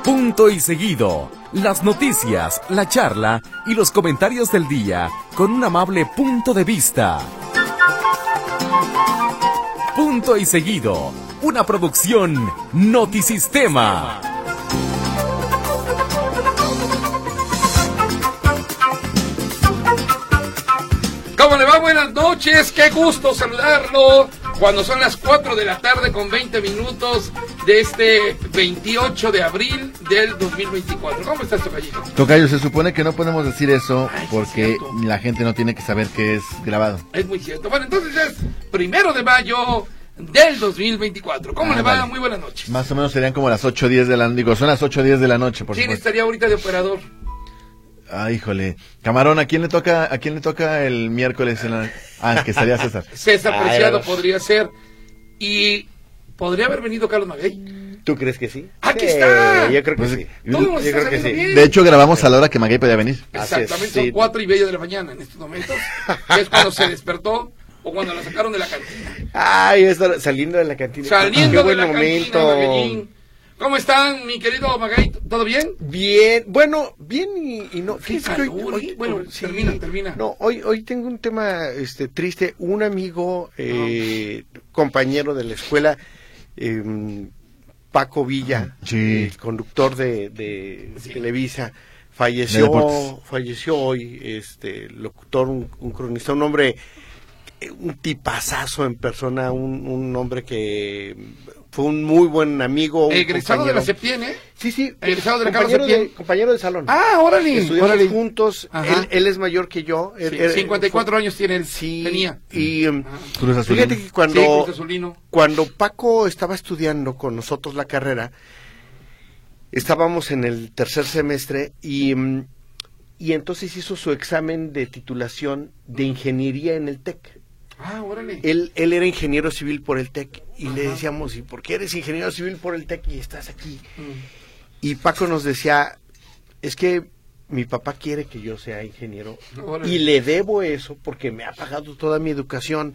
Punto y seguido. Las noticias, la charla y los comentarios del día con un amable punto de vista. Punto y seguido. Una producción Notisistema. ¿Cómo le va? Buenas noches, qué gusto saludarlo cuando son las 4 de la tarde con 20 minutos de este 28 de abril del 2024. ¿Cómo estás, Tocayito? Tocayo, se supone que no podemos decir eso porque sí, la gente no tiene que saber que es grabado. Es muy cierto. Bueno, entonces es 1 de mayo del 2024. ¿Cómo le va? Vale. Muy buenas noches. Más o menos serían como las 8:10 de la noche. Digo, son las 8:10 de la noche, por ¿Quién supuesto. estaría ahorita de operador? Ay, híjole. Camarón, ¿a quién le toca el miércoles en la... Ah, que estaría César. César Preciado podría ser. Y podría haber venido Carlos Maguey. ¿Tú crees que sí? ¡Aquí Sí, está! Yo creo que Pues, sí. Todo nos Yo está creo que saliendo sí. bien. De hecho, grabamos a la hora que Maguey podía venir. Exactamente, Así es, son sí. 4:30 de la mañana en estos momentos. Que es cuando se despertó o cuando la sacaron de la cantina. Ay, saliendo de la cantina. Saliendo Qué de buen la momento. cantina, Magueyín. ¿Cómo están, mi querido Maguey? ¿Todo bien? Bien, bueno, bien y no. Qué Fíjate que calor, hoy- bueno, sí. termina. No, hoy tengo un tema triste. Un amigo, compañero de la escuela, Paco Villa, Sí. el conductor de Sí. Televisa, De falleció deportes. hoy, locutor, un cronista, un hombre, un tipazazo en persona, un hombre que fue un muy buen amigo. Un Egresado de la compañero. Septién, ¿eh? Sí, Egresado de la compañero Carlos Septién. compañero de salón. Ah, órale. Estudiamos órale. juntos, Ajá. él es mayor que yo. Sí, 54 años tiene él. Sí, Tenía. y Cruz Azulino. fíjate que Sí, cuando, Cruz Azulino. cuando Paco estaba estudiando con nosotros la carrera, estábamos en el tercer semestre y entonces hizo su examen de titulación de ingeniería en el TEC. Ah, órale. Él era ingeniero civil por el TEC y le Ajá. decíamos, ¿y por qué eres ingeniero civil por el TEC y estás aquí? Mm. Y Paco nos decía, es que mi papá quiere que yo sea ingeniero Órale. y le debo eso porque me ha pagado toda mi educación.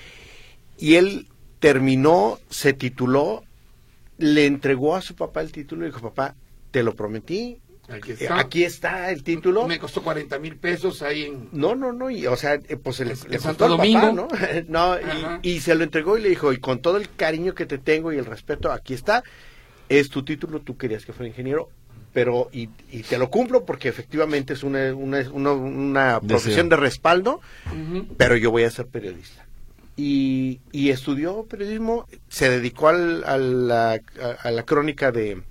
Y él terminó, se tituló, le entregó a su papá el título y dijo, papá, te lo prometí, aquí está el título. Me costó 40,000 pesos ahí en... No, y, o sea, pues le En costó Santo al papá, Domingo. ¿no? Ajá. y se lo entregó y le dijo, y con todo el cariño que te tengo y el respeto, aquí está, es tu título, tú querías que fuera ingeniero, pero, y te lo cumplo porque efectivamente es una profesión de respaldo, Ujú. pero yo voy a ser periodista. Y estudió periodismo, se dedicó a la crónica de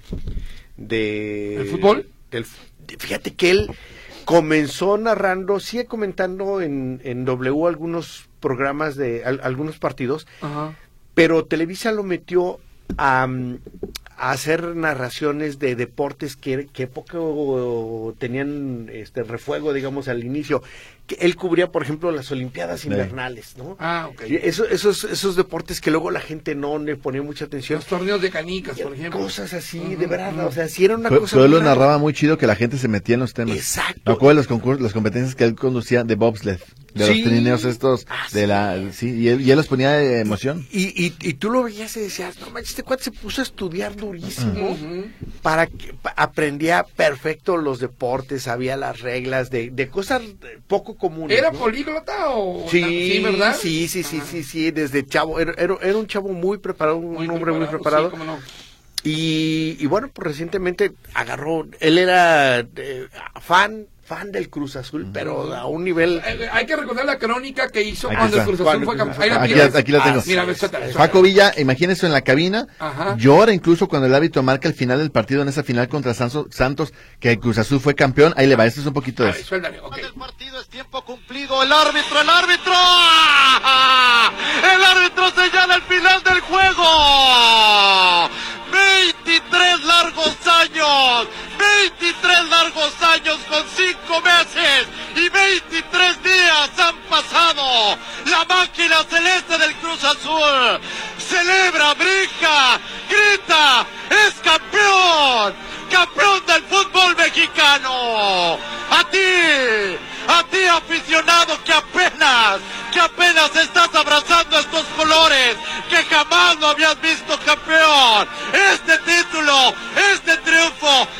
¿El fútbol? Fíjate que él comenzó narrando, sigue comentando en W algunos programas de algunos partidos, Ajá. pero Televisa lo metió a hacer narraciones de deportes que poco tenían refuego, digamos, al inicio. Que él cubría, por ejemplo, las Olimpiadas invernales, ¿no? Ah, ok. Y esos deportes que luego la gente no le ponía mucha atención. Los torneos de canicas, por ejemplo. Cosas así, Ujú, de verdad, ujú. o sea, si era una cosa Pero él lo muy rara. narraba muy chido que la gente se metía en los temas. Exacto. Me acuerdo de los concursos, las competencias que él conducía de bobsled, de Sí. los trineos estos, sí. y él los ponía de emoción. Y tú lo veías y decías, no manches, este cuate se puso a estudiar durísimo Ujú. para que aprendía perfecto los deportes, sabía las reglas de cosas poco comunes. ¿Era ¿no? políglota o...? Sí, ¿verdad? sí, desde chavo, era un chavo muy preparado, un hombre muy Sí, preparado. cómo no. Y bueno, pues recientemente él era fan del Cruz Azul, pero a un nivel... Hay que recordar la crónica que hizo Aquí cuando el está. Cruz Azul fue campeón. Ahí la Aquí, tienes. aquí la tengo. Mira, suéltala. Paco Villa, imagínense en la cabina, Ajá. llora incluso cuando el árbitro marca el final del partido en esa final contra Santos, que el Cruz Azul fue campeón. Ahí le va, esto es un poquito de eso. Suéltale, ok. El partido es tiempo cumplido, el árbitro, ¡ah! El árbitro señala el final del juego. 23 largos años con 5 meses y 23 días han pasado. La máquina celeste del Cruz Azul celebra, brinca, grita, es campeón, campeón del fútbol mexicano. A ti aficionado que apenas estás abrazando estos colores, que jamás lo habías visto campeón. Este título, este triunfo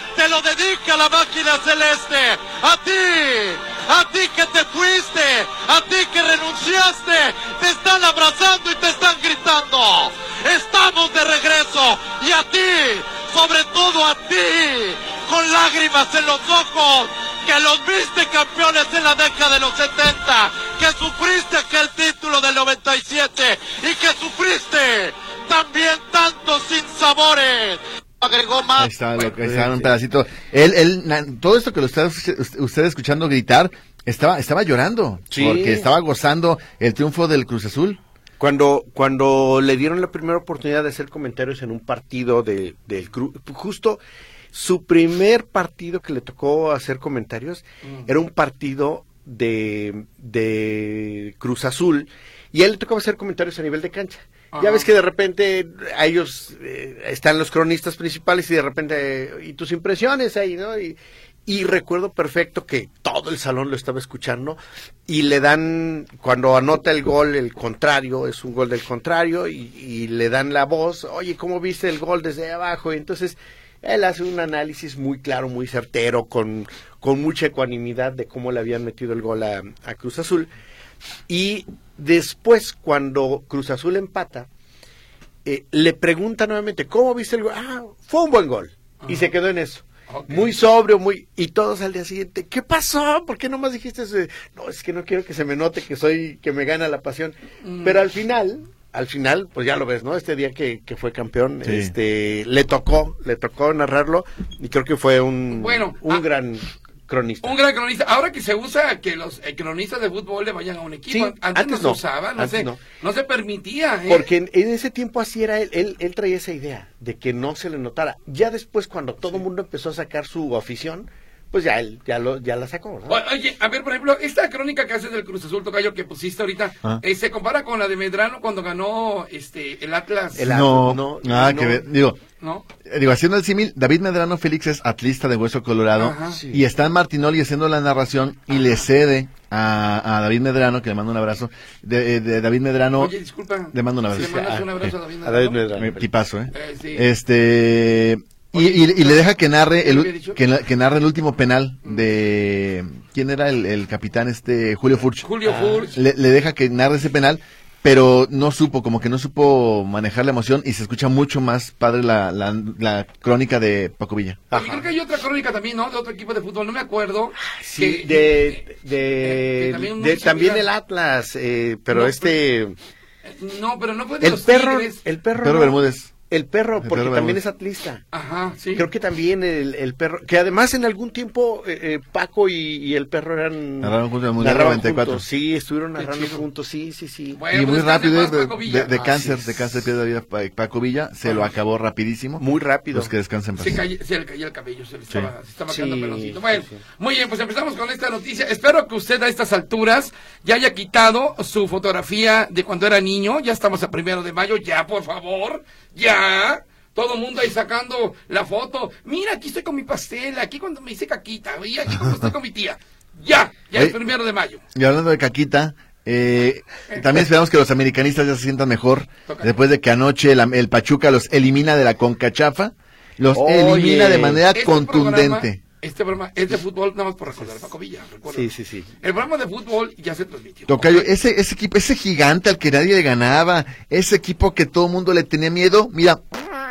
la máquina celeste. A ti que te fuiste, a ti que renunciaste, te están abrazando y te están gritando. Estamos de regreso y a ti, sobre todo a ti, con lágrimas en los ojos, que los viste campeones en la década de los 70, que sufriste aquel título del 97 y que sufriste también tantos sinsabores. Agregó más. Ahí está un pedacito. Todo esto que lo está usted escuchando gritar, estaba llorando, Sí. porque estaba gozando el triunfo del Cruz Azul. Cuando le dieron la primera oportunidad de hacer comentarios en un partido del Cruz, justo su primer partido que le tocó hacer comentarios, era un partido de Cruz Azul, y a él le tocaba hacer comentarios a nivel de cancha. Ajá. Ya ves que de repente a ellos están los cronistas principales y de repente, y tus impresiones ahí, ¿no? Y recuerdo perfecto que todo el salón lo estaba escuchando y le dan, cuando anota el gol, el contrario, es un gol del contrario, y le dan la voz, oye, ¿cómo viste el gol desde abajo? Y entonces él hace un análisis muy claro, muy certero, con mucha ecuanimidad de cómo le habían metido el gol a Cruz Azul. Y después, cuando Cruz Azul empata, le pregunta nuevamente, ¿cómo viste el gol? Fue un buen gol. Y se quedó en eso. Okay. Muy sobrio, y todos al día siguiente, ¿qué pasó? ¿Por qué nomás dijiste eso? No, es que no quiero que se me note que me gana la pasión. Pero al final, pues ya lo ves, ¿no? Este día que fue campeón, Sí. le tocó narrarlo, y creo que fue un gran cronista. Un gran cronista. Ahora que se usa que los cronistas de fútbol le vayan a un equipo. Sí, antes no se no. usaba, Antes no. no se permitía. Porque en ese tiempo así era él traía esa idea de que no se le notara. Ya después, cuando todo el mundo empezó a sacar su afición, pues ya él ya la sacó, ¿no? Oye, a ver, por ejemplo, esta crónica que haces del Cruz Azul, tocayo, que pusiste ahorita, ¿se compara con la de Medrano cuando ganó el Atlas? ¿No? Digo, haciendo el símil, David Medrano Félix es atlista de Hueso Colorado. Ajá. Sí. Y está en Martinoli haciendo la narración y le cede a David Medrano, que le mando un abrazo, de David Medrano. Oye, disculpa. Le mando un abrazo. Si le mandas un abrazo a David A David Medrano. Medrano. Tipazo, Sí. Y le deja que narre ¿Qué había dicho? que narre el último penal de ¿quién era el capitán? Julio Furch. Julio Furch. Le deja que narre ese penal, pero no supo manejar la emoción, y se escucha mucho más padre la crónica de Paco Villa. Oye, creo que hay otra crónica también, ¿no? De otro equipo de fútbol, no me acuerdo. Sí, que también el Atlas, pero no, No, pero no fue de el los perro, Tigres. el perro, Pedro no. Bermúdez. El perro, El porque perro también Bermúdez. es atlista. Ajá, sí. Creo que también el perro, que además en algún tiempo Paco y el perro Narraron juntos el Mundial narraban 94. juntos. Sí, estuvieron Qué narrando chido. juntos, sí. Bueno, Y muy pues rápido, descanse en paz, Paco Villa. de cáncer Así es. de piedra de vida, Paco Villa, se lo acabó rapidísimo. Muy rápido. Pues que descansen en paz. Se le caía el cabello, se le estaba Sí, quedando peloncito. Bueno, sí. muy bien, pues empezamos con esta noticia. Espero que usted a estas alturas ya haya quitado su fotografía de cuando era niño. Ya estamos a 1 de mayo, ya, por favor, ya. Todo el mundo ahí sacando la foto. Mira, aquí estoy con mi pastel, aquí cuando me hice caquita, y aquí cuando estoy con mi tía. Ya es 1 de mayo. Y hablando de caquita, también esperamos que los americanistas ya se sientan mejor, Toca. después de que anoche el Pachuca los elimina de la CONCACHAF, los Oye, elimina de manera Este contundente. programa es de fútbol, nada más por recordar a Paco Villa, recuerda. Sí. El programa de fútbol ya se transmitió. Tocayo, ¿Ok? ese equipo, ese gigante al que nadie le ganaba, ese equipo que todo el mundo le tenía miedo, mira,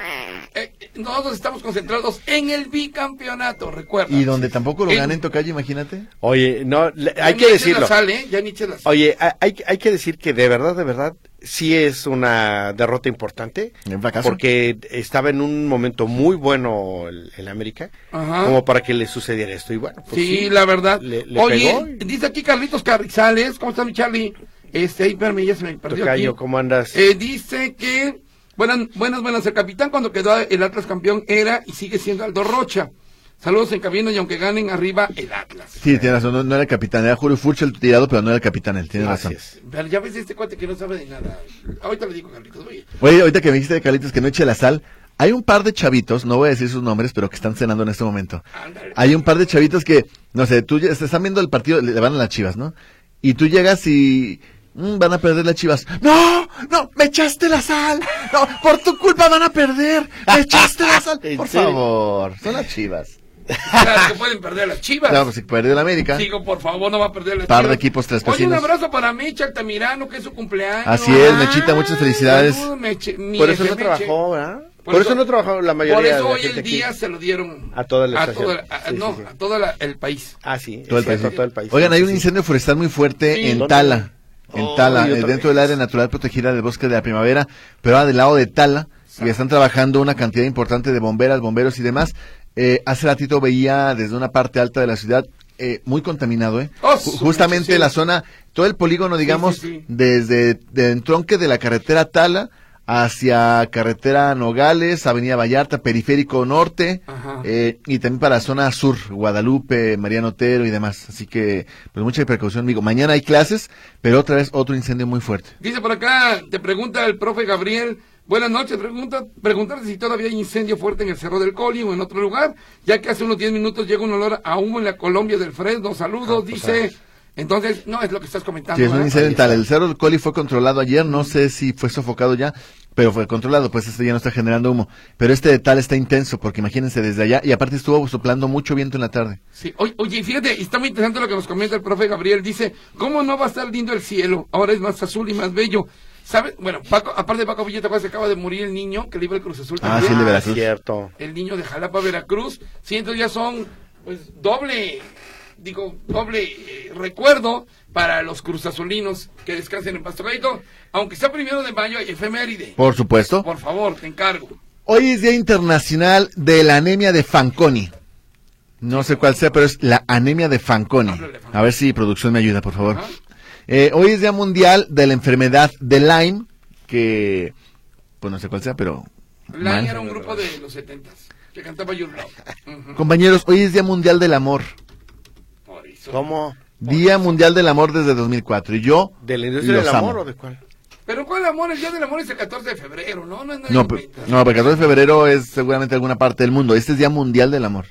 Nosotros estamos concentrados en el bicampeonato, recuerda. y donde tampoco lo En- ganen, Tocayo, imagínate. Oye, no, Ya hay ni que eches decirlo. la sal, ¿eh? Ya ni eches la sal. Oye, hay que decir que de verdad, sí es una derrota importante. Un fracaso. Porque estaba en un momento muy bueno el América, Ajá. como para que le sucediera esto. Y bueno, pues Sí, la verdad. Le Oye, pegó y- dice aquí Carlitos Carrizales, ¿cómo está mi Charlie? Espérame, ya se me perdió Tocayo, aquí. ¿cómo andas? Dice que, buenas, el capitán cuando quedó el Atlas campeón era y sigue siendo Aldo Rocha. Saludos en cabina y aunque ganen arriba el Atlas. Sí, tiene razón, no era el capitán, era Julio Furch el tirado, pero no era el capitán, él tiene Así razón. es. Pero ya ves este cuate que no sabe de nada. Ahorita le digo, Carlitos, oye. Oye, ahorita que me dijiste de Carlitos que no eche la sal, hay un par de chavitos, no voy a decir sus nombres, pero que están cenando en este momento. Ándale. Hay un par de chavitos que, no sé, están viendo el partido, le van a las Chivas, ¿no? Y tú llegas y van a perder las Chivas. ¡No! Me echaste la sal. No, por tu culpa van a perder. Me echaste la sal. ¿En Por serio? favor, son las Chivas. Claro que pueden perder las Chivas. Claro, si perdió la América. Digo, por favor, no va a perder las Par Chivas. de equipos Oye, un trascasinos. abrazo para Mecha Altamirano, que es su cumpleaños. Así es, Mechita, muchas felicidades. Saludos, mi Por eso no Meche. trabajó, ¿verdad? Por eso no trabajó la mayoría Por de eso la hoy gente el aquí. día se lo dieron A toda la estación. Sí. a todo el país. Ah, sí, Todo el es cierto, país. todo el país. Oigan, hay un Sí, sí. incendio forestal muy fuerte Sí. en ¿Dónde? Tala. En Oh, Tala, y otra dentro del vez. área natural protegida del bosque de la primavera, pero ahora del lado de Tala, y están trabajando una cantidad importante de bomberos y demás. Hace ratito veía desde una parte alta de la ciudad, muy contaminado, Oh, justamente sí. la zona, todo el polígono, digamos, sí. desde el entronque de la carretera Tala hacia carretera Nogales, Avenida Vallarta, Periférico Norte, Ajá. y también para zona sur, Guadalupe, Mariano Otero y demás. Así que, pues mucha precaución, amigo. Mañana hay clases, pero otra vez otro incendio muy fuerte. Dice por acá, te pregunta el profe Gabriel, buenas noches, preguntarte si todavía hay incendio fuerte en el Cerro del Coli o en otro lugar, ya que hace unos 10 minutos llega un olor a humo en la Colombia del Fresno, saludos, dice, entonces, no, es lo que estás comentando. Sí, es un ¿verdad? incendio en Tala. El Cerro del Coli fue controlado ayer, no sé si fue sofocado ya, pero fue controlado, pues este ya no está generando humo. Pero este de Tala está intenso, porque imagínense desde allá, y aparte estuvo soplando mucho viento en la tarde. Sí, oye, fíjate, está muy interesante lo que nos comenta el profe Gabriel, dice, ¿cómo no va a estar lindo el cielo? Ahora es más azul y más bello. ¿Sabes? Bueno, aparte de Paco Villa, ¿te acuerdas que acaba de morir el niño que le iba al Cruz Azul Ah, también? sí, el de Ah, Veracruz. cierto. El niño de Jalapa, Veracruz. Sí, entonces ya son, pues, doble recuerdo para los cruzazulinos que descansen en Pasto Gallito. Aunque sea 1 de mayo, hay efeméride. Por supuesto. Por favor, te encargo. Hoy es Día Internacional de la Anemia de Fanconi. No sé cuál sea, pero es la anemia de Fanconi. Háblale, Fanconi. A ver si producción me ayuda, por favor. Ajá. Hoy es Día Mundial de la Enfermedad de Lyme, que, pues no sé cuál sea, pero... Lyme mal. era un grupo de los 70s que cantaba Your Love. Ujú. Compañeros, hoy es Día Mundial del Amor. Por eso. ¿Cómo? Día Mundial del Amor desde 2004. Y yo ¿De la industria los del amor amo. o de cuál? Pero ¿cuál amor? El Día del Amor es el 14 de febrero, ¿no? No es nada No, inventa. no, porque el 14 de febrero es seguramente alguna parte del mundo. Este es Día Mundial del Amor.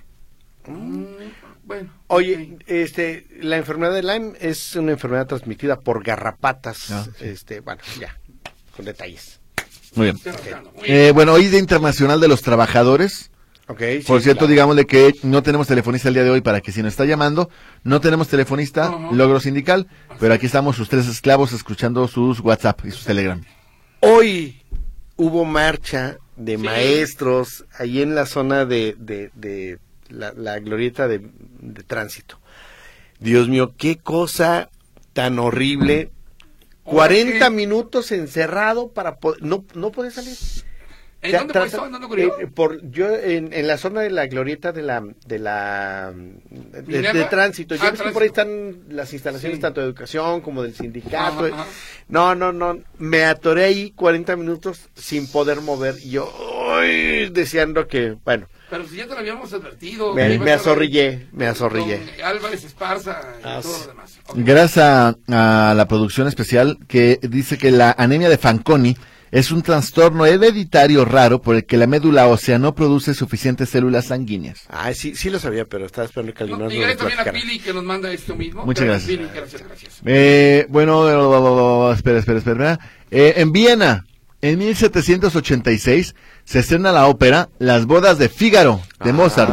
Bueno. Oye, ok. la enfermedad de Lyme es una enfermedad transmitida por garrapatas. Ah, sí. Bueno, ya, con detalles. Muy bien. Estoy rascando. Muy bien. Bueno, hoy es Día Internacional de los Trabajadores. Ok, Por sí, cierto, claro. digámosle que no tenemos telefonista el día de hoy para que si nos está llamando, no tenemos telefonista, Ajá. logro sindical, pero aquí estamos sus 3 esclavos escuchando sus WhatsApp y sus Telegram. Hoy hubo marcha de Sí. maestros ahí en la zona de la glorieta de tránsito. Dios mío, qué cosa tan horrible. 40 minutos encerrado para no poder salir. ¿En dónde fue eso? ¿En dónde ocurrió? Yo en la zona de la glorieta de ¿Minerva? tránsito. Ya Ah, ves que por ahí tránsito. están las instalaciones Sí. tanto de educación como del sindicato. Ajá, ajá. No, me atoré ahí 40 minutos sin poder mover y yo uy, deseando que, bueno, Pero si ya te lo habíamos advertido. me Iba a estar azorrillé. con Álvarez Esparza y Ah, todo sí. lo demás. Ok. Gracias a la producción especial que dice que la anemia de Fanconi es un trastorno hereditario raro por el que la médula ósea no produce suficientes células sanguíneas. Ay, sí lo sabía, pero estaba esperando que alguien No, más y me lo gracias también a platicara. Pili que nos manda esto mismo. Muchas Gracias, gracias. Pili, gracias. Bueno, espera. En Viena, en 1786, se estrena la ópera Las bodas de Fígaro, de Mozart.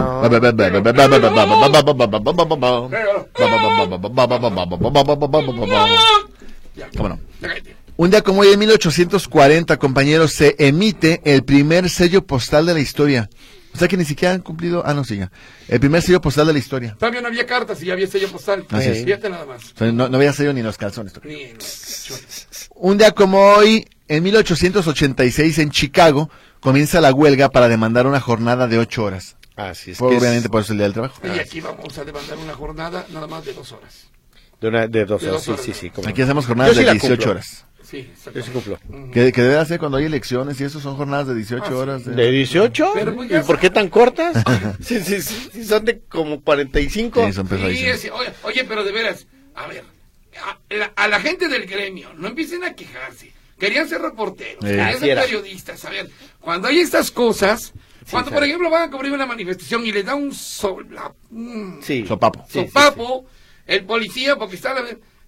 Ya. ¿Cómo no? Ya cállate. Un día como hoy, en 1840, compañeros, se emite el primer sello postal de la historia. O sea que ni siquiera han cumplido... Ah, no, sí, ya. El primer sello postal de la historia. Todavía no había cartas y ya había sello postal. Así es. Fíjate nada más. O sea, no había sello ni en los calzones. Ni en los cachones. Un día como hoy, en 1886, en Chicago, comienza la huelga para demandar una jornada de 8 horas. Así es. Fue que obviamente es por eso el día del trabajo. Y aquí vamos a demandar una jornada nada más de 2 horas. de 2 de horas. 2 horas, Sí, ¿no? sí. cómo Aquí no. hacemos jornadas Yo sí de la 18 cumplo. horas. Sí, exacto. Yo sí cumplo. Ujú. Que debe hacer cuando hay elecciones y eso son jornadas de 18 sí. horas. ¿De 18? Pero pues ya ¿Y por qué tan cortas? sí, son de como 45. Sí, son Sí, pesadísimas. oye, pero de veras, a ver, a la gente del gremio, no empiecen a quejarse. Querían ser reporteros, querían así ser era. periodistas. A ver, cuando hay estas cosas, cuando por claro. ejemplo van a cubrir una manifestación y les da un Sí. Sopapo. Sí, sopapo, el policía, porque está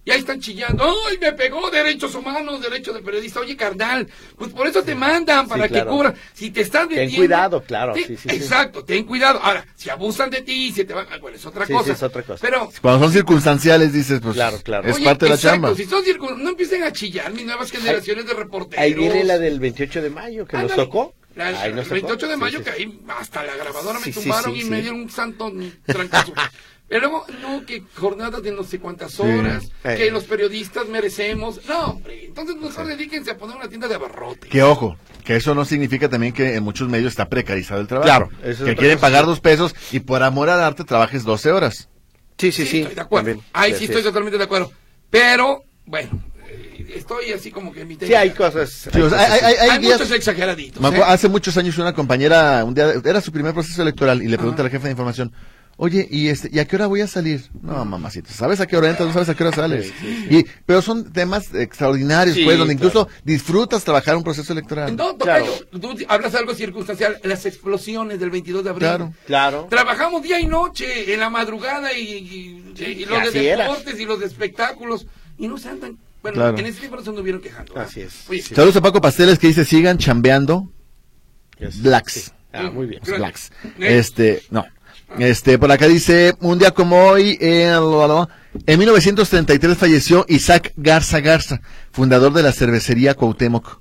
Y ahí están chillando, ¡ay, me pegó! Derechos humanos, derecho del periodista. Oye, carnal, pues por eso te mandan, para que cubran. Si te están metiendo... Ten cuidado, claro. Exacto, ten cuidado. Ahora, si abusan de ti, si te van... Bueno, es otra cosa. Sí, es otra cosa. Pero... Cuando son circunstanciales, dices, pues, claro. es Oye, parte de la exacto, chamba. si son no empiecen a chillar mis nuevas generaciones de reporteros. Ahí viene la del 28 de mayo, que nos tocó. El 28 de mayo, que ahí hasta la grabadora me tumbaron y me dieron un santo trancazo. Pero luego, no, que jornadas de no sé cuántas horas, que los periodistas merecemos. No, hombre, entonces mejor dedíquense a poner una tienda de abarrotes. Que ojo, que eso no significa también que en muchos medios está precarizado el trabajo. Claro, eso que es quieren cosa. pagar 2 pesos y por amor al arte trabajes 12 horas. Sí. Estoy de acuerdo. También. Ahí sí estoy totalmente de acuerdo. Pero, bueno, estoy así como que en mi Sí, hay cosas. Sí, o sea, hay días- muchos exageraditos. Me acuerdo, hace muchos años una compañera, un día, era su primer proceso electoral y le pregunta a la jefa de información, oye, ¿y a qué hora voy a salir? No, mamacita, ¿sabes a qué hora entras? No sabes a qué hora sales. Pero son temas extraordinarios, pues, donde incluso disfrutas trabajar un proceso electoral. No, tocayo, tú hablas algo circunstancial, las explosiones del 22 de abril. Claro. Trabajamos día y noche, en la madrugada, y los de así era. deportes y los de espectáculos, y no se andan. Bueno, Claro. en ese tiempo no se anduvieron quejando. ¿verdad? Así es. Oye, Saludos a Paco Pasteles que dice, sigan chambeando Blacks. Sí. Muy bien. Blacks. No. Por acá dice, un día como hoy, en 1933 falleció Isaac Garza, fundador de la cervecería Cuauhtémoc.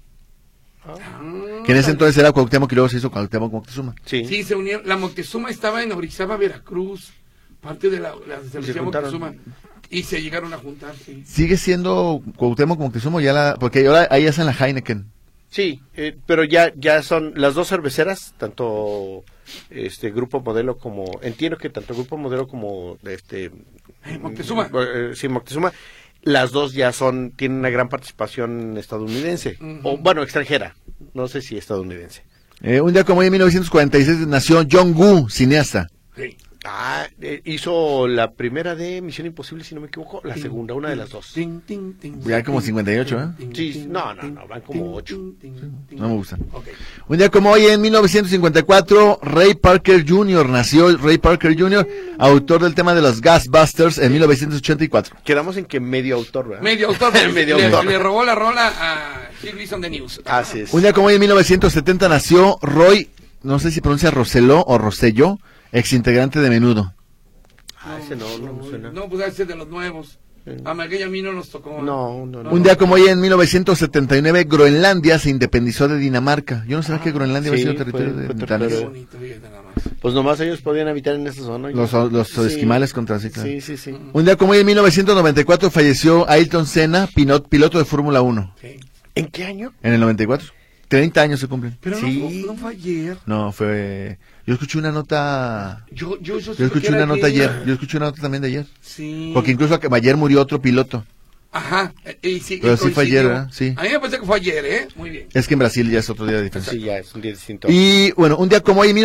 Que en ese entonces era Cuauhtémoc y luego se hizo Cuauhtémoc Moctezuma. Sí, se unieron. La Moctezuma estaba en Orizaba, Veracruz, parte de la cervecería juntaron. Moctezuma. Y se llegaron a juntar, sí. ¿Sigue siendo Cuauhtémoc Moctezuma porque ahora ahí hacen la Heineken? Sí, pero ya son las dos cerveceras, tanto Grupo Modelo como, entiendo que tanto Grupo Modelo como Moctezuma. Sí, Moctezuma, las dos ya tienen una gran participación estadounidense, o bueno, extranjera, no sé si estadounidense. Un día como hoy en 1946 nació John Woo, cineasta. Sí. Hizo la primera de Misión Imposible, si no me equivoco, la segunda, una de las dos. Ya como 58, ¿eh? Sí, no, van como 8. No me gusta. Okay. Un día como hoy en 1954, Ray Parker Jr. nació Ray Parker Jr., autor del tema de los Ghostbusters en 1984. Quedamos en que medio autor, ¿verdad? Medio autor, le robó la rola a Phil Wilson de News. Así es. Un día como hoy en 1970 nació Roy, no sé si pronuncia Rosselló o Rosselló, exintegrante de Menudo. Ese no me suena. No, pues ese de los nuevos. A Maguey a mí no nos tocó. No. Un día como hoy en 1979, Groenlandia se independizó de Dinamarca. Yo no sabía que Groenlandia había sido territorio de Dinamarca. Qué bonito, fíjate nada más. Pues nomás ellos podían habitar en esa zona. Los esquimales contra sí, claro. Sí. Un día como hoy en 1994 falleció Ayrton Senna, piloto de Fórmula 1. Sí. ¿En qué año? En el 94. 30 años se cumplen. Pero Sí. no fue ayer. No, fue... Yo escuché una nota... Yo escuché una nota ayer. Yo escuché una nota también de ayer. Sí. Porque incluso ayer murió otro piloto. Ajá. Y sí, Pero y sí fue coincidió. ayer, ¿verdad? Sí. A mí me parece que fue ayer, ¿eh? Muy bien. Es que en Brasil ya es otro día de diferencia. Sí, ya es un día distinto. Y bueno, un día como hoy, en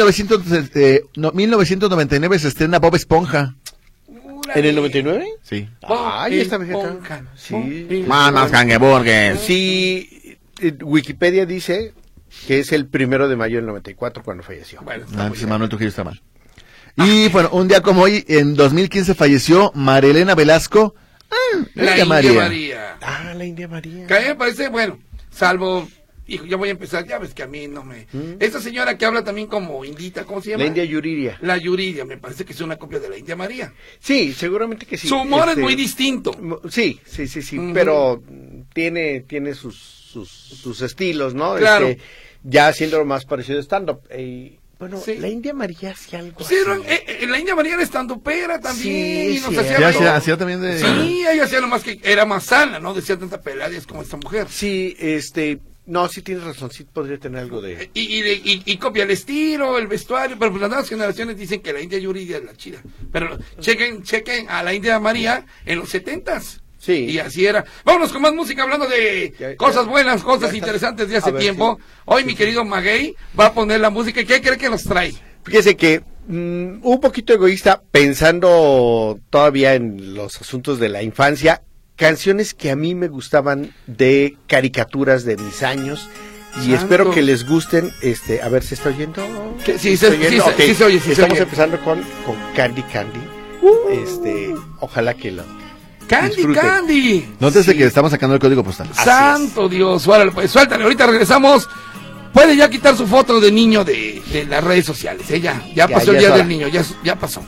1999 se estrena Bob Esponja. ¿En el 99? Sí. Ay, esta vez acá. Esponja. Sí. Manos cangueburgues. Sí, Wikipedia dice que es el 1 de mayo del 94 cuando falleció. Bueno, está Ah, muy entonces bien. Manuel Trujillo está mal. Y bueno, un día como hoy, en 2015 falleció Marilena Velasco. La India María. La India María. Que a mí me parece, bueno, salvo... Hijo, ya voy a empezar, ya ves que a mí no me... Esta señora que habla también como indita, ¿cómo se llama? La India Yuriria. La Yuridia, me parece que es una copia de la India María. Sí, seguramente que sí. Su humor es muy distinto. Sí, Ujú. pero tiene sus estilos, ¿no? Claro. Ya haciéndolo más parecido a stand-up. Bueno, Sí. la India María hacía algo Pues era- así. la India María era estandupera también. Sí, y nos sí, hacía Sí, todo. hacía también de... Sí, ella hacía nomás que era más sana, no decía tanta peladias como esta mujer. Sí, no, sí tienes razón, sí podría tener algo de... Y copia el estilo, el vestuario, pero pues las nuevas generaciones dicen que la India Yuridia es la chida. Pero chequen a la India María en los 70s. Sí. Y así era. Vámonos con más música hablando de Ya, cosas ya. buenas, cosas Ya está. interesantes de A hace ver, tiempo. sí. Hoy mi querido Maguey va a poner la música. ¿Y qué cree que nos trae? Fíjese que un poquito egoísta, pensando todavía en los asuntos de la infancia, canciones que a mí me gustaban de caricaturas de mis años. Y Santo. espero que les gusten, a ver, ¿se está oyendo? Que sí, ¿Se está sí, oyendo? sí, Ok. sí se oye, sí se Estamos oye. empezando con Candy Candy. Ojalá que lo Candy disfruten. Candy. Nótese que estamos sacando el código postal. Santo Dios, órale, pues suéltale, ahorita regresamos. Puede ya quitar su foto de niño de las redes sociales, ya pasó el día del niño, ya pasó.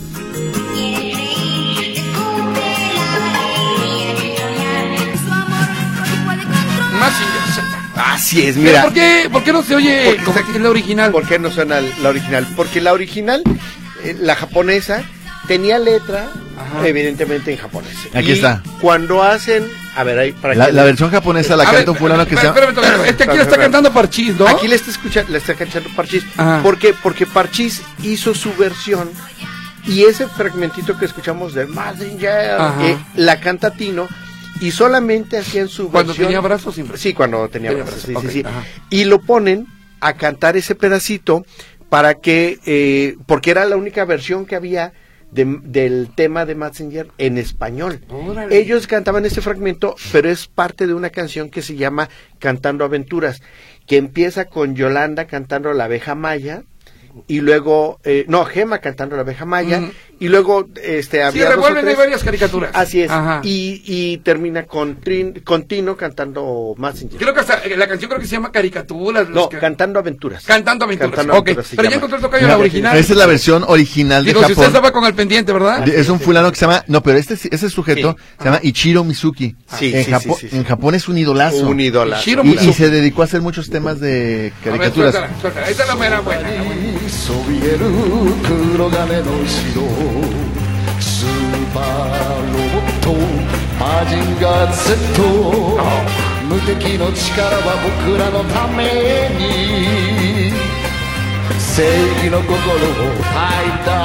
Mazinger Z. Así es, Mira, mira. ¿por qué no se oye como que es la original? ¿Por qué no suena la original? Porque la original, la japonesa, tenía letra, Ajá. evidentemente en japonés. Aquí Y está. Cuando hacen, a ver, ahí para que La versión japonesa la A ver, canta un fulano que se llama... espérame, es que aquí le está cantando Parchís, ¿no? Aquí le está cantando Parchís. Ajá. ¿Por qué? Porque Parchís hizo su versión y ese fragmentito que escuchamos de Mazinger, Ajá. la canta Tino y solamente hacían su Cuando versión. tenía brazos sin brazos. Sí, cuando tenía Tenía brazos. brazos, Sí, ok, sí. ajá. Y lo ponen a cantar ese pedacito para que, porque era la única versión que había del tema de Mazinger en español. Órale. Ellos cantaban ese fragmento, pero es parte de una canción que se llama Cantando Aventuras, que empieza con Yolanda cantando La Abeja Maya, y luego, Gema cantando La Abeja Maya, Ujú. y luego Sí, había dos o revuelven ahí tres. varias caricaturas. Así es, Ajá. y termina con Tino cantando Mazinger. Creo que hasta la canción creo que se llama Caricaturas. No, Cantando Aventuras. Cantando Aventuras. Cantando Ok, Aventuras se pero ya llama. encontré el tocayo la original. Esa es la versión original de Digo, si usted Japón. estaba con el pendiente, ¿verdad? Es un fulano que se llama... No, pero ese sujeto se llama Ichiro Mizuki. Sí, en, sí, Japón, sí, sí. en Japón es un idolazo. Un ídolo. Shiro Y Mizuki. se dedicó a hacer muchos temas de A ver, caricaturas. suéltala. Esa es la mera buena. そびえる黒金の城スーパーロボットマジンガー Z 無敵の力は僕らのために正義の心を吐いた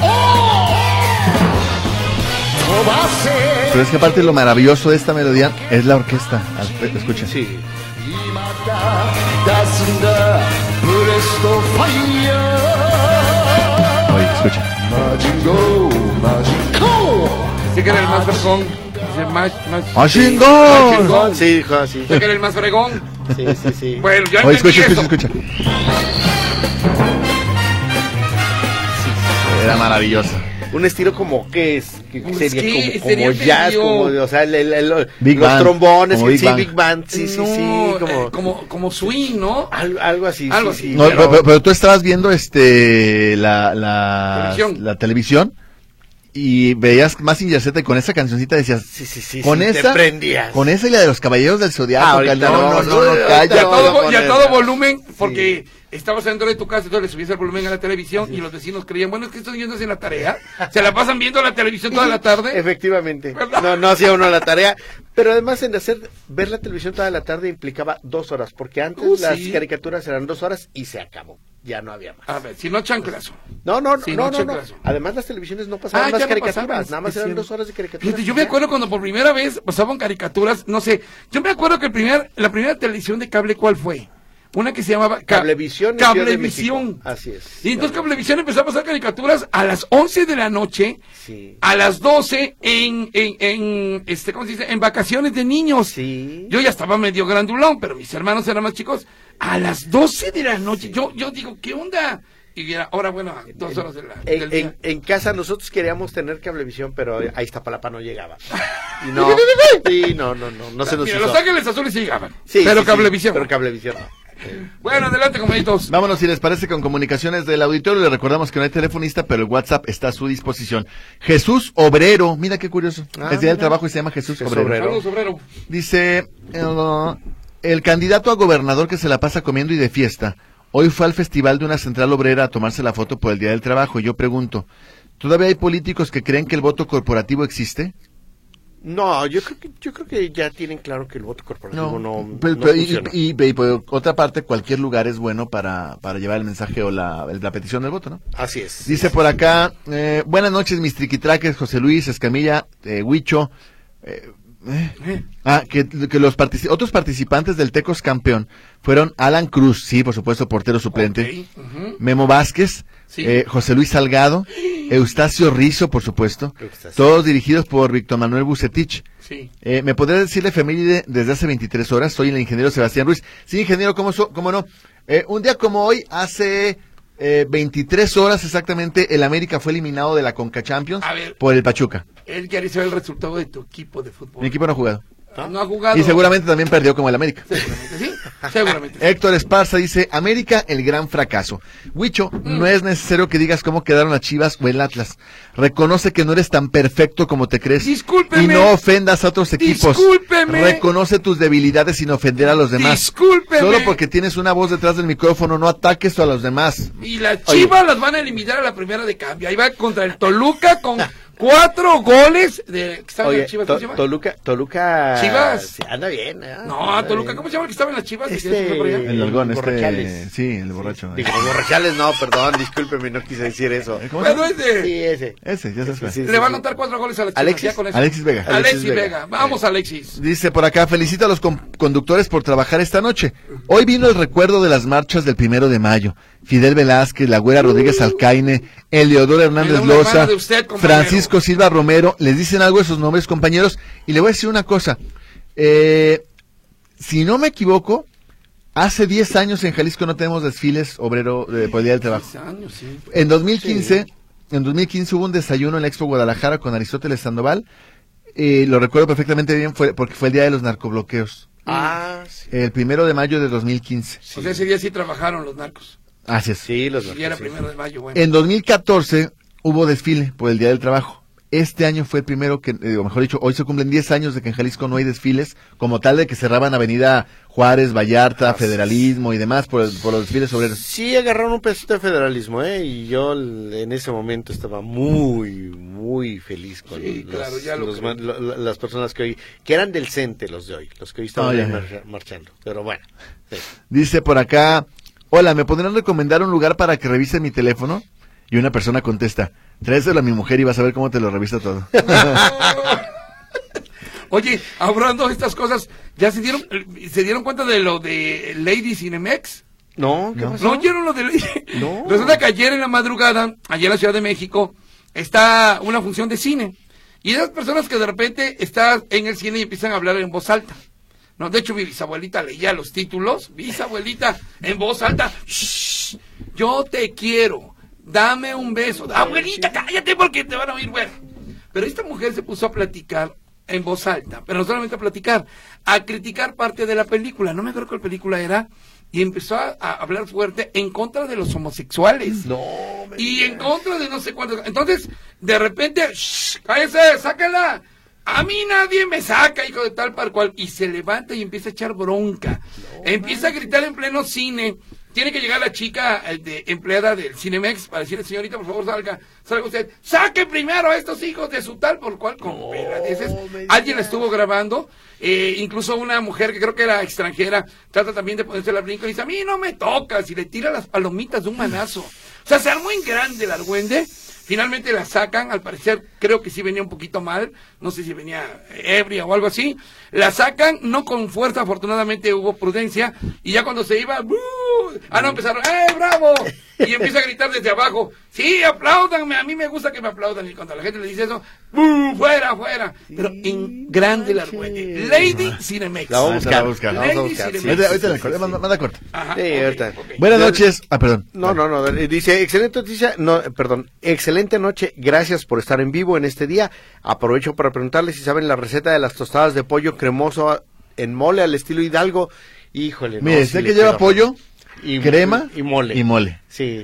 飛ばせ Pero es que aparte lo maravilloso de esta melodía es la orquesta. Escuchen. Sí. 今だ出すんだブレストファイヤー Oye, escuchen. マジンゴーマジンゴー Sí que era el más fregón. Dice más. ¡Ashingón! Ashingón. Sí, dijo así. Sí que era el más fregón. Sí, sí, sí. Bueno, yo Oye, entendí escucha, eso. escucha. Era maravillosa. Un estilo como que es, que Pues sería que como sería jazz, medio- como, o sea, Big los band, trombones, como que Big sí, band. Big Band, sí, sí, sí, No, como como swing, ¿no? algo así, Algo sí, así. sí, No, pero- pero tú estabas viendo Televisión. la televisión y veías Mazinger Z y con esa cancioncita decías, sí, sí, sí, con sí, esa, te prendías. con esa y la de los Caballeros del Zodiaco, ahorita calla, Y a todo, no, y a no, todo no. volumen, porque estabas dentro de tu casa, entonces le subías el volumen a la televisión y los vecinos creían, bueno, es que estos niños no hacen la tarea, se la pasan viendo la televisión toda la tarde. Efectivamente. ¿Verdad? No hacía uno la tarea. Pero además ver la televisión toda la tarde implicaba 2 horas, porque antes las Sí. caricaturas eran 2 horas y se acabó. Ya no había más. A ver, si no chanclazo. No. Sí, no, no. chanclazo. Además las televisiones no pasaban Ah, las ya no caricaturas, pasaban, nada más es eran cierto. 2 horas de caricaturas. Fíjate, yo me acuerdo cuando por primera vez pasaban caricaturas, no sé, yo me acuerdo que la primera televisión de cable, ¿cuál fue? Una que se llamaba Cablevisión. en Ciudad de Cablevisión. México. Así es. Y entonces Cablevisión empezó a pasar caricaturas a las 11 de la noche, Sí. a las 12 ¿cómo se dice? En vacaciones de niños. Sí. Yo ya estaba medio grandulón, pero mis hermanos eran más chicos. A las 12 de la noche, yo digo, ¿qué onda? Y era, ahora bueno, 2 horas del día. En casa nosotros queríamos tener Cablevisión, pero ahí Iztapalapa no llegaba. Y no, sí, no se nos Mira, hizo. Los Ángeles Azules sí llegaban, Sí, pero sí, Cablevisión. Pero Cablevisión no. Bueno, adelante, comeditos. Vámonos, si les parece, con comunicaciones del auditorio. Les recordamos que no hay telefonista, pero el WhatsApp está a su disposición. Jesús Obrero, mira qué curioso. Es día del trabajo y se llama Jesús Jesús Obrero. Obrero. Saludos, obrero. Dice, el candidato a gobernador que se la pasa comiendo y de fiesta, hoy fue al festival de una central obrera a tomarse la foto por el día del trabajo. Y yo pregunto, ¿todavía hay políticos que creen que el voto corporativo existe? No, yo creo que ya tienen claro que el voto corporativo no funciona. Y por otra parte, cualquier lugar es bueno para llevar el mensaje o la petición del voto, ¿no? Así es. Dice por acá, buenas noches mis triquitraques, José Luis, Escamilla, Huicho. Que los otros participantes del Tecos campeón fueron Alan Cruz, sí, por supuesto, portero suplente, Ok, ujú. Memo Vázquez, Sí. José Luis Salgado, Eustacio Rizzo, por supuesto, Eustacio. todos dirigidos por Víctor Manuel Bucetich. Sí. ¿Me podría decirle efeméride desde hace 23 horas? Soy el ingeniero Sebastián Ruiz. Sí, ingeniero, ¿cómo no? Un día como hoy, hace 23 horas exactamente, el América fue eliminado de la Conca Champions A ver. por el Pachuca. Él quiere saber el resultado de tu equipo de fútbol. Mi equipo no ha jugado. No ha jugado. Y seguramente también perdió como el América. Seguramente sí. Seguramente sí. Héctor Esparza dice, América, el gran fracaso. Huicho, no es necesario que digas cómo quedaron las Chivas o el Atlas. Reconoce que no eres tan perfecto como te crees. Discúlpeme. Y no ofendas a otros equipos. Discúlpeme. Reconoce tus debilidades sin ofender a los demás. Discúlpeme. Solo porque tienes una voz detrás del micrófono, no ataques a los demás. Y las Chivas las van a eliminar a la primera de cambio. Ahí va contra el Toluca con 4 goles de... Oye, Chivas, ¿cómo se llama? Toluca. Chivas. Sí, anda bien, ¿eh? No, Anda Toluca, bien. ¿cómo se llama el que estaba en las Chivas? El Algón, Borrachales. sí, el borracho. Digo, los Borrachales no, perdón, discúlpeme, no quise decir eso. ¿Cómo se Bueno, llama? Sí, ese. Ese, ya sabes cuál. Sí, Le va a anotar 4 goles a las Chivas. Alexis. Ya con eso. Alexis Vega. Alexis Vega. Vega. Vamos, Alexis. Dice por acá, felicito a los conductores por trabajar esta noche. Hoy vino el recuerdo de las marchas del 1 de mayo. Fidel Velázquez, La Güera Rodríguez Alcaine, Eleodoro Hernández Era una Loza, hermana de usted, compañero. Francisco Silva Romero. ¿Les dicen algo esos nombres, compañeros? Y le voy a decir una cosa. Si no me equivoco, hace 10 años en Jalisco no tenemos desfiles obrero por el Día del Trabajo. 10 años, sí. En 2015 hubo un desayuno en la Expo Guadalajara con Aristóteles Sandoval. Lo recuerdo perfectamente bien porque fue el día de los narcobloqueos. Ah, sí. El 1 de mayo de 2015. O sea, ese día sí trabajaron los narcos. Así es. Sí, los El día era sí. 1 de mayo, bueno. En 2014 hubo desfile por el Día del Trabajo. Este año fue el primero que, o mejor dicho, hoy se cumplen 10 años de que en Jalisco no hay desfiles, como tal de que cerraban Avenida Juárez, Vallarta, Federalismo y demás por los desfiles obreros. Sí, agarraron un pedacito de federalismo, y yo en ese momento estaba muy feliz con Sí, claro, ya lo creo. las personas que hoy, que eran del CENTE los de hoy, los que hoy estaban marchando, pero bueno. Sí. Dice por acá, hola, ¿me podrían recomendar un lugar para que revise mi teléfono? Y una persona contesta, tráeselo a mi mujer y vas a ver cómo te lo revisa todo. Oye, hablando de estas cosas, ¿ya se dieron cuenta de lo de Lady Cinemex? No, ¿qué No. pasó? ¿No oyeron lo de Lady? No. Resulta que ayer en la madrugada, allá en la Ciudad de México, está una función de cine. Y esas personas que de repente están en el cine y empiezan a hablar en voz alta. No, de hecho mi bisabuelita leía los títulos, bisabuelita, en voz alta, "Shh, yo te quiero, dame un beso, abuelita, cállate porque te van a oír, bueno". Pero esta mujer se puso a platicar en voz alta, pero no solamente a platicar, a criticar parte de la película, no me acuerdo cuál película era, y empezó a hablar fuerte en contra de los homosexuales. No, Y en contra de no sé cuántos. Entonces, de repente, "Shh, cállese, sácala. A mí nadie me saca, hijo de tal par cual". Y se levanta y empieza a echar bronca. Empieza a gritar en pleno cine. Tiene que llegar la chica empleada del Cinemex para decirle, señorita, por favor, salga usted. ¡Saque primero a estos hijos de su tal por cual! Con peladeces. Alguien la estuvo grabando. Incluso una mujer que creo que era extranjera trata también de ponerse la brinco y dice, a mí no me tocas. Y le tira las palomitas de un manazo. O sea, se armó en grande el argüende. Finalmente la sacan, al parecer creo que sí venía un poquito mal, no sé si venía ebria o algo así, la sacan, no con fuerza, afortunadamente hubo prudencia, y ya cuando se iba, ¡bú! No, empezaron, bravo! Y empieza a gritar desde abajo, sí, apláudanme, a mí me gusta que me aplaudan, y cuando la gente le dice eso, ¡bú! ¡Fuera, fuera! Pero en grande el argüende. Lady Cinemex. La vamos a buscar. Lady Vamos a buscar. Cinemex. Sí. Ahorita la corte, manda corte. Ajá, Sí, ok, ahorita. ok. Buenas noches. Perdón. No, dice, excelente noticia, excelente noche, gracias por estar en vivo en este día. Aprovecho para preguntarles si saben la receta de las tostadas de pollo cremoso en mole al estilo Hidalgo. Híjole, no. Mire, sí sé le que lleva queda pollo, y crema y mole. Y mole. Sí.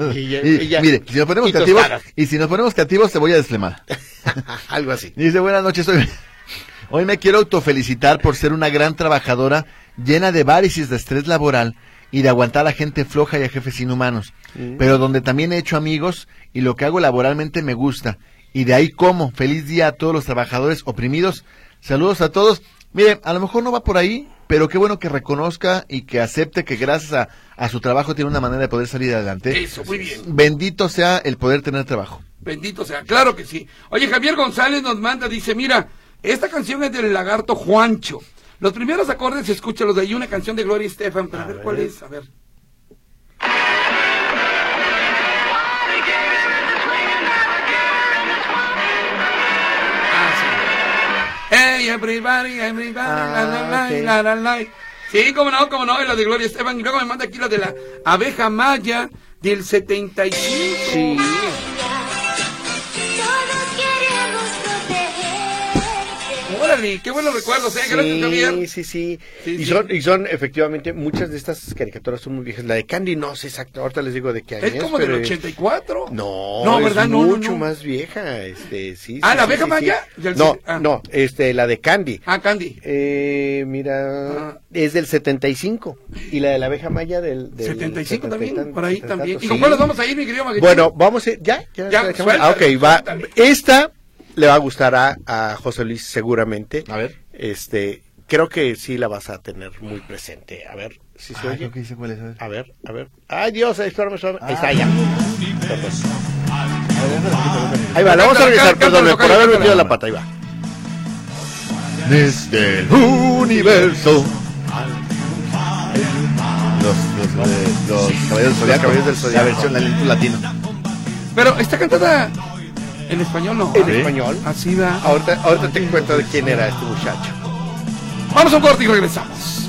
Y mire, si nos ponemos y creativos, tostadas. y si nos ponemos creativos, cebolla desflemada. Algo así. Dice, buenas noches, hoy me quiero autofelicitar por ser una gran trabajadora, llena de varices de estrés laboral y de aguantar a gente floja y a jefes inhumanos, pero donde también he hecho amigos y lo que hago laboralmente me gusta, y de ahí como, feliz día a todos los trabajadores oprimidos, saludos a todos. Mire, a lo mejor no va por ahí, pero qué bueno que reconozca y que acepte que gracias a su trabajo tiene una manera de poder salir adelante. Eso, muy bien. Bendito sea el poder tener trabajo. Bendito sea, claro que sí. Oye, Javier González nos manda, dice, mira, esta canción es del Lagarto Juancho. Los primeros acordes, escúchalos de ahí, una canción de Gloria Estefan, pero a ver cuál es, a ver. Hey, everybody, la. Sí, cómo no, es la de Gloria Estefan. Y luego me manda aquí la de la Abeja Maya del 75. Sí. Todos queremos proteger. Órale, qué buenos recuerdos, gracias, Javier. Sí. Sí, Y son efectivamente, muchas de estas caricaturas son muy viejas. La de Candy no sé exacto, ahorita les digo de qué año Es como del 84. No, ¿verdad? es No, mucho más vieja, sí. ¿La sí, abeja sí, maya? sí. No, la de Candy. Candy. Mira, es del 75 y la de la abeja maya del 75 también, por ahí también. ¿Y sí. con cuáles vamos a ir, mi querido Maguichín? Bueno, vamos a ir, ya. Suéltale, Ok, va. Esta le va a gustar a José Luis seguramente. A ver. Creo que sí la vas a tener muy presente. A ver si se oye. Creo que dice cuál es. A ver. Ay, Dios, espérame. Ahí está, ya. Ahí va, la vamos a revisar, perdón, por haber metido la pata, ahí va. Desde el universo. Los Caballeros del Zodiaco. La versión en latino. Pero está cantada en español, ¿no? En español. Así va. Ahorita te cuento de quién era este muchacho. Vamos a un corte y regresamos.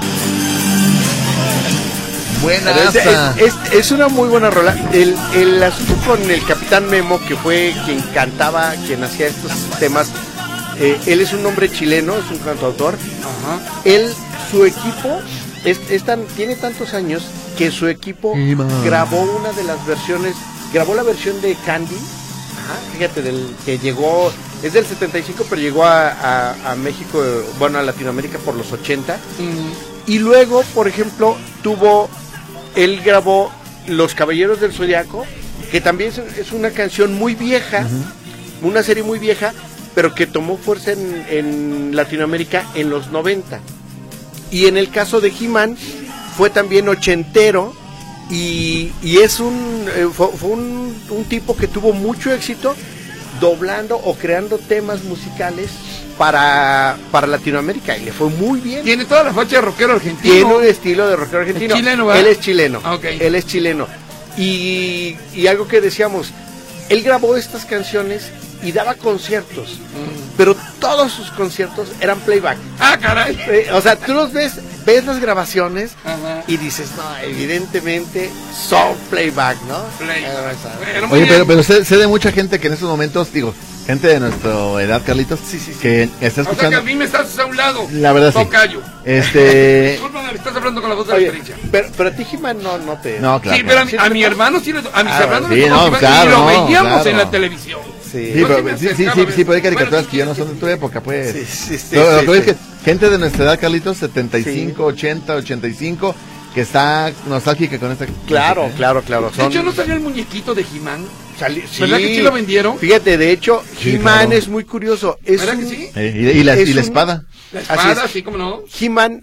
Buena. Es una muy buena rola. El asunto con el Capitán Memo, que fue quien cantaba, quien hacía estos temas, él es un hombre chileno, es un cantautor. Ajá. Su equipo tiene tantos años que su equipo grabó una de las versiones, grabó la versión de Candy. Fíjate, que llegó, es del 75, pero llegó a México, bueno, a Latinoamérica por los 80. Y luego, por ejemplo, él grabó Los Caballeros del Zodiaco, que también es una canción muy vieja, una serie muy vieja, pero que tomó fuerza en Latinoamérica en los 90. Y en el caso de He-Man, fue también ochentero, y fue un tipo que tuvo mucho éxito doblando o creando temas musicales para Latinoamérica, y le fue muy bien. Tiene toda la facha de rockero argentino. Tiene un estilo de rockero argentino. ¿Es chileno, ¿verdad? Él es chileno. Okay. Él es chileno. Y algo que decíamos, él grabó estas canciones y daba conciertos, pero todos sus conciertos eran playback. Caray. O sea, tú los ves las grabaciones. Ajá. Y dices, no, evidentemente son playback, ¿no? Bueno, Oye, pero sé de mucha gente que en estos momentos, gente de nuestra edad, Carlitos, sí. que está O sea que escuchando. a mí me estás a un lado. La verdad sí. Tocayo. Disculpa, estás hablando con la voz de Oye, la derecha. pero a ti, He-Man, no te... No, claro. Sí, pero claro. a mi hermano sí, a mis hermanos sí, les tocó no, He-Man, claro, y lo no, veíamos claro. en la televisión. Sí. Sí, Yo pero, sí me sí, acercaba a ver. pero hay caricaturas Bueno, que ya no son de tu época, pues. Sí, Lo que es sí. que gente de nuestra edad, Carlitos, 75, 80, 85, que está nostálgica con esta. Claro. De hecho, ¿no salió el muñequito de He-Man? Sí. ¿Verdad que sí lo vendieron? Fíjate, de hecho, Sí, He-Man claro. es muy curioso. ¿Verdad que sí? Y la es un- espada. La Así espada, es. sí, como no. He-Man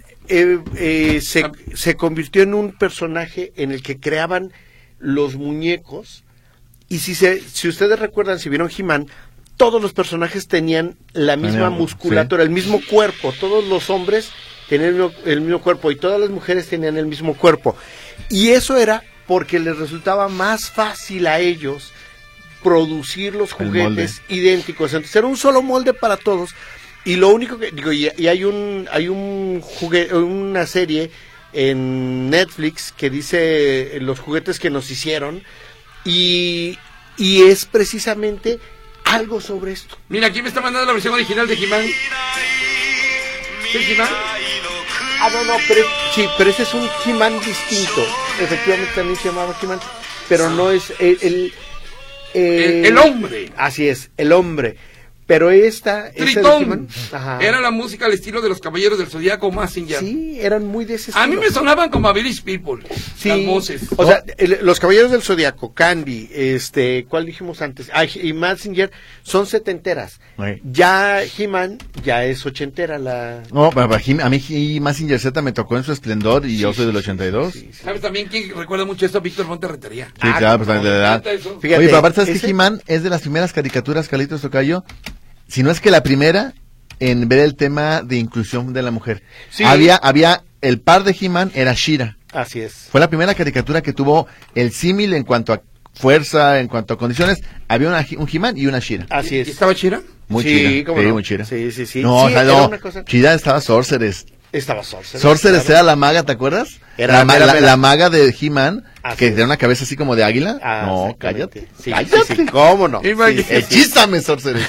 se convirtió en un personaje en el que creaban los muñecos. Y si ustedes recuerdan, si vieron He-Man, todos los personajes tenían la misma musculatura, el mismo cuerpo. Todos los hombres tenían el mismo cuerpo y todas las mujeres tenían el mismo cuerpo. Y eso era porque les resultaba más fácil a ellos producir los El juguetes idénticos. Entonces era un solo molde para todos. Y lo único que digo, y hay una serie en Netflix que dice los juguetes que nos hicieron, y es precisamente algo sobre esto. Mira, aquí me está mandando la versión original de He-Man. ¿Sí, He-Man? Pero ese es un He-Man distinto. Efectivamente también se llamaba He-Man, pero no es El hombre. Así es, el hombre. Pero esta es el Tritón. He-Man. Ajá. Era la música al estilo de los Caballeros del Zodiaco, Mazinger. Sí, eran muy de ese A mí estilo. me sonaban como a Village People. Sí, Las voces. o sea, los Caballeros del Zodiaco, Candy, ¿cuál dijimos antes? Y Mazinger son setenteras. Sí. Ya He-Man ya es ochentera No, a mí Mazinger Z me tocó en su esplendor y yo soy del 82. Sí, ¿Sabes también quién recuerda mucho esto? Víctor Monte Rentería. claro, pues de la edad. Me encanta eso. Fíjate, Oye, pero aparte, ¿sabes que ese- He-Man es de las primeras caricaturas, Carlitos Tocayo? Si no es que la primera en ver el tema de inclusión de la mujer. Sí. Había el par de He-Man era She-Ra. Así es. Fue la primera caricatura que tuvo el símil en cuanto a fuerza, en cuanto a condiciones. Había un He-Man y una She-Ra. Así ¿Y es. estaba chira? Muy Sí, chida. ¿cómo Sí, no? muy chida. Sí. No, Sí, o sea, era no. una cosa- Chida estaba Sorceress. Estaba Sorceres. Sorceres claro. era la maga, ¿te acuerdas? Era la maga de He-Man, Así que es. tenía una cabeza así como de águila. Ah, No, exactamente. cállate. Sí, Cállate. sí, ¿cómo no? Imagínate. Hechízame, Sorceres.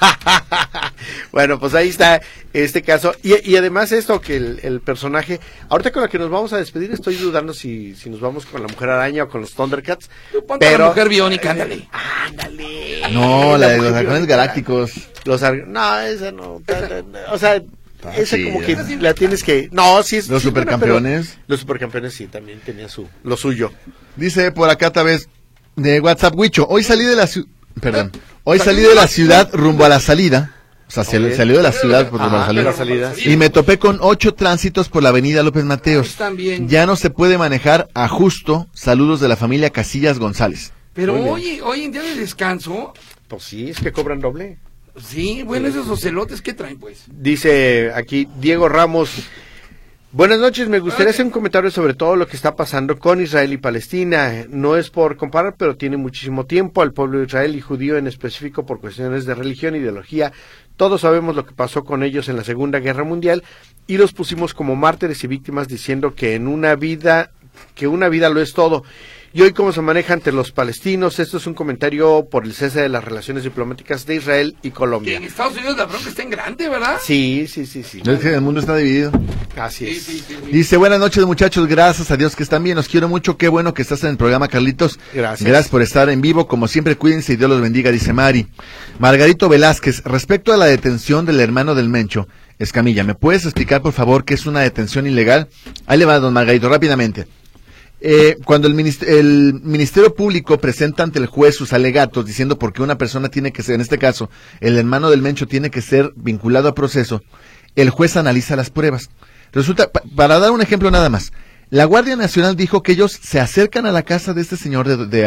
Bueno, pues ahí está este caso. Y además esto, que el personaje... Ahorita con la que nos vamos a despedir, estoy dudando si nos vamos con la Mujer Araña o con los Thundercats. Tú ponte a la Mujer Biónica, ándale. Ándale. No, la de los Mujer halcones Biónica. galácticos. No, esa no. O sea, esa sí, como que ya. la tienes que... No, sí es... Los sí, supercampeones. pero los supercampeones sí, también tenían lo suyo. Dice por acá otra vez de WhatsApp, Huicho, hoy salí de la ciudad rumbo a la salida. O sea, Ok. salió de la ciudad por rumbo a la Ajá, de la salida. salida. Y me topé con 8 tránsitos por la avenida López Mateos. Están bien. Ya no se puede manejar a justo. Saludos de la familia Casillas González. Pero Muy bien. hoy en día de descanso, Pues sí, es que cobran doble. sí, bueno, esos ocelotes, ¿qué traen, pues? Dice aquí Diego Ramos. Buenas noches, me gustaría hacer un comentario sobre todo lo que está pasando con Israel y Palestina. No es por comparar, pero tiene muchísimo tiempo al pueblo de Israel y judío en específico por cuestiones de religión, ideología. Todos sabemos lo que pasó con ellos en la Segunda Guerra Mundial y los pusimos como mártires y víctimas diciendo que una vida lo es todo. Y hoy cómo se maneja ante los palestinos. Esto es un comentario por el cese de las relaciones diplomáticas de Israel y Que Colombia. en Estados Unidos la bronca está en grande, ¿verdad? Sí. Es que el mundo está dividido. Así Sí, es. sí, sí, sí. Dice, buenas noches muchachos, gracias a Dios que están bien, los quiero mucho, qué bueno que estás en el programa, Carlitos. Gracias. Por estar en vivo, como siempre, cuídense y Dios los bendiga, dice Mari. Margarito Velázquez, respecto a la detención del hermano del Mencho, Escamilla, ¿me puedes explicar por favor qué es una detención ilegal? Ahí le va, don Margarito, rápidamente. Cuando el Ministerio Público presenta ante el juez sus alegatos diciendo por qué una persona tiene que ser, en este caso, el hermano del Mencho tiene que ser vinculado a proceso, el juez analiza las pruebas. Resulta, para dar un ejemplo nada más, la Guardia Nacional dijo que ellos se acercan a la casa de este señor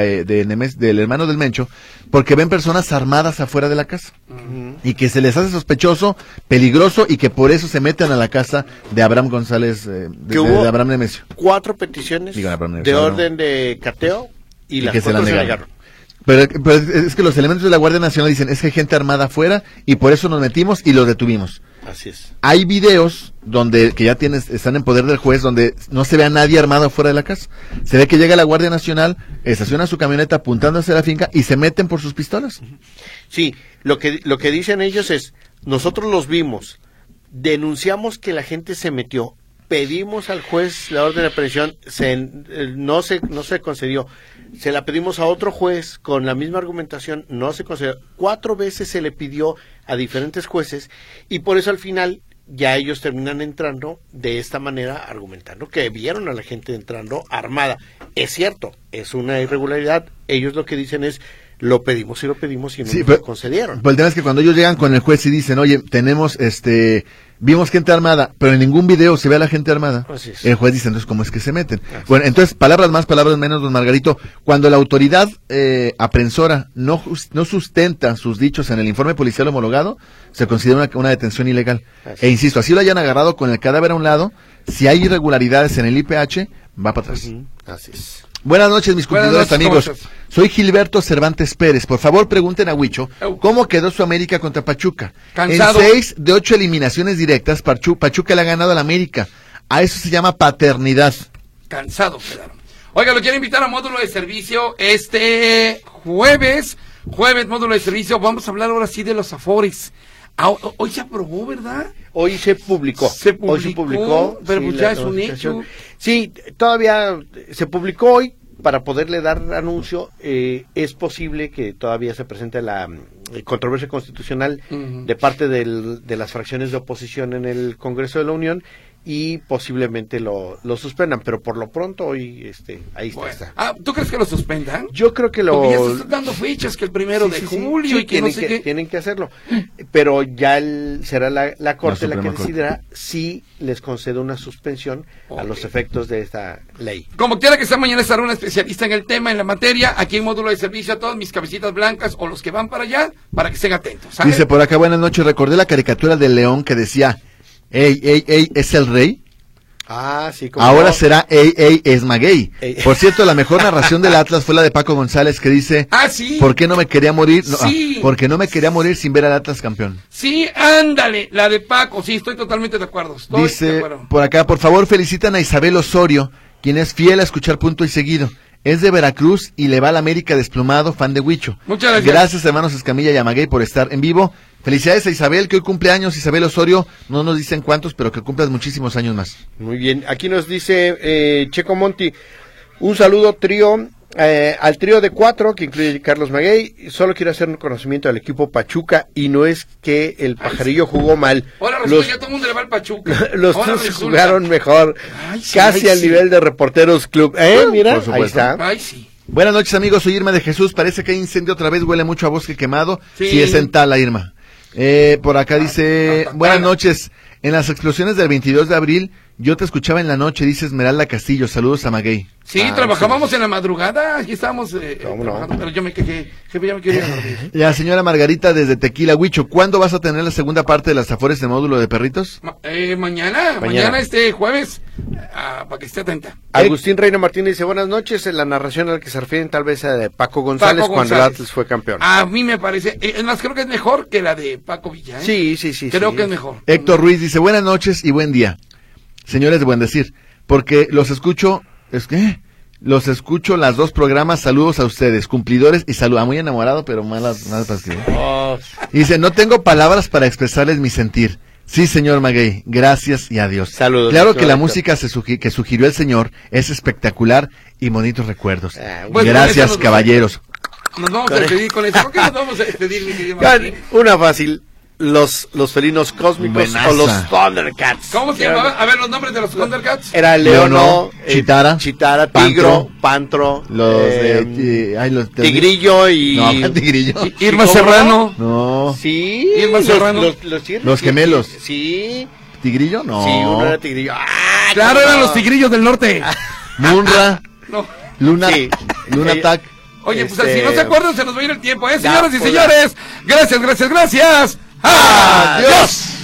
del hermano del Mencho porque ven personas armadas afuera de la casa y que se les hace sospechoso, peligroso y que por eso se meten a la casa de Abraham González, de Abraham Nemesio. 4 peticiones Digo, Abraham de Nemesio, orden de cateo y las que se la cuatro se negaron. Pero es que los elementos de la Guardia Nacional dicen, es que hay gente armada afuera y por eso nos metimos y los detuvimos. Así es. Hay videos donde que ya están en poder del juez donde no se ve a nadie armado fuera de la casa. Se ve que llega la Guardia Nacional, estaciona su camioneta apuntando hacia la finca y se meten por sus pistolas. Sí, lo que dicen ellos es, nosotros los vimos, denunciamos que la gente se metió, pedimos al juez la orden de aprehensión, no se concedió. Se la pedimos a otro juez con la misma argumentación, no se concedió. 4 veces se le pidió a diferentes jueces y por eso al final ya ellos terminan entrando de esta manera argumentando que vieron a la gente entrando armada. Es cierto, es una irregularidad. Ellos lo que dicen es, lo pedimos y no Sí, nos lo concedieron. Pero el tema es que cuando ellos llegan con el juez y dicen, oye, vimos gente armada, pero en ningún video se ve a la gente armada. Así es. El juez dice, entonces, ¿cómo es que se meten? Bueno, entonces, palabras más, palabras menos, don Margarito. Cuando la autoridad aprensora no sustenta sus dichos en el informe policial homologado, se considera una detención ilegal. Así E insisto, así lo hayan agarrado con el cadáver a un lado, si hay irregularidades en el IPH, va para atrás. Así es. Buenas noches, mis Buenas cumplidores noches, amigos. ¿cómo estás? Soy Gilberto Cervantes Pérez. Por favor, pregunten a Huicho cómo quedó su América contra Pachuca. Cansado. En 6 de 8 eliminaciones directas, Pachuca le ha ganado a la América. A eso se llama paternidad. Cansados quedaron. Oiga, lo quiero invitar a módulo de servicio este jueves módulo de servicio. Vamos a hablar ahora sí de los Afores. Hoy se aprobó, ¿verdad? Hoy se publicó. Hoy se publicó, pero pues ya es un notificación. hecho. Sí, todavía se publicó hoy para poderle dar anuncio. Es posible que todavía se presente la controversia constitucional de parte de las fracciones de oposición en el Congreso de la Unión y posiblemente lo suspendan, pero por lo pronto hoy ahí Bueno. está. ¿Tú crees que lo suspendan? Yo creo que Porque ya se lo están dando fechas que el 1 de Sí, julio y que no sé qué. tienen que hacerlo, pero ya será la Corte la que Suprema Corte. decidirá si les concede una suspensión a los efectos de esta ley. Como quiera que sea, mañana estará un especialista en el tema, en la materia, aquí en módulo de servicio a todos mis cabecitas blancas o los que van para allá, para que estén atentos. ¿sale? Dice por acá, buenas noches. Recordé la caricatura del león que decía, ey, ¿es el rey? Ah, sí. Como Ahora no. será Ey es Maguey. Ey. Por cierto, la mejor narración del Atlas fue la de Paco González, que dice, Ah, sí. ¿por qué no me quería morir? No, Sí. porque no me quería morir sin ver al Atlas campeón. Sí, ándale, la de Paco, sí, estoy totalmente de acuerdo. Estoy de Dice acuerdo. por acá, por favor felicitan a Isabel Osorio, quien es fiel a escuchar Punto y Seguido. Es de Veracruz y le va al América desplomado, fan de Huicho. Muchas gracias. Gracias, hermanos Escamilla y Amaguey, por estar en vivo. Felicidades a Isabel, que hoy cumple años. Isabel Osorio, no nos dicen cuántos, pero que cumplas muchísimos años más. Muy bien. Aquí nos dice Checo Monti, un saludo trío, al trío de 4, que incluye Carlos Maguey. Solo quiero hacer un conocimiento al equipo Pachuca, y no es que el pajarillo jugó mal. Ahora resulta que ya todo el mundo le va al Pachuca. Los Ahora Tuzos resulta. jugaron mejor, Ay, sí, casi ay, al sí. nivel de Reporteros Club. Mira, Por supuesto. ahí está. Ay, sí. Buenas noches, amigos, soy Irma de Jesús. Parece que hay incendio otra vez, huele mucho a bosque quemado. Sí. Sí, es en Tala, Irma. Por acá dice, buenas noches. En las explosiones del 22 de abril, yo te escuchaba en la noche, dice Esmeralda Castillo. Saludos a Maguey. Sí, trabajábamos en la madrugada, aquí estábamos trabajando, pero yo me quejé, jefe, ya me quería dormir. La señora Margarita desde Tequila, Huicho, ¿cuándo vas a tener la segunda parte de las Afores de módulo de perritos? Mañana, jueves, para que esté atenta. Agustín Reino Martínez dice, buenas noches. En la narración al que se refieren tal vez a de Paco González, Paco cuando el González. Atlas fue campeón. A mí me parece, es más, creo que es mejor que la de Paco Villa, ¿eh? Sí. Creo sí. que es mejor. Héctor Ruiz dice, buenas noches y buen día. Señores de Buen Decir, porque los escucho, los escucho las dos programas, saludos a ustedes, cumplidores y saludos. Muy enamorado, pero malas para escribir. Y dice, no tengo palabras para expresarles mi sentir. Sí, señor Maguey, gracias y adiós. Saludos. Claro que la Héctor. música que sugirió el señor es espectacular y bonitos recuerdos. Bueno, Gracias, esa nos- caballeros. Nos vamos a despedir con eso. ¿Por qué nos vamos a despedir, mi querido Oigan, Martín? una fácil. Los felinos cósmicos Buenaza. o los Thundercats. ¿Cómo se llamaba? A ver, los nombres de los Thundercats. Era Leono, Chitara, Tigro, Pantro, Pantro, Los los Tigrillo y... No, Tigrillo. Irma ¿Cómo Serrano. No. Sí, Irma Serrano. los gemelos. Sí, ¿Tigrillo? No. sí, uno era Tigrillo. ¡Ah, Claro, cómo eran no! los tigrillos del norte. Munra, No. Luna, Sí. Luna Attack. Oye, pues Este- si no se acuerdan, se nos va a ir el tiempo, ¿eh? Ya, Señoras y pues, señores, gracias. ¡Adiós!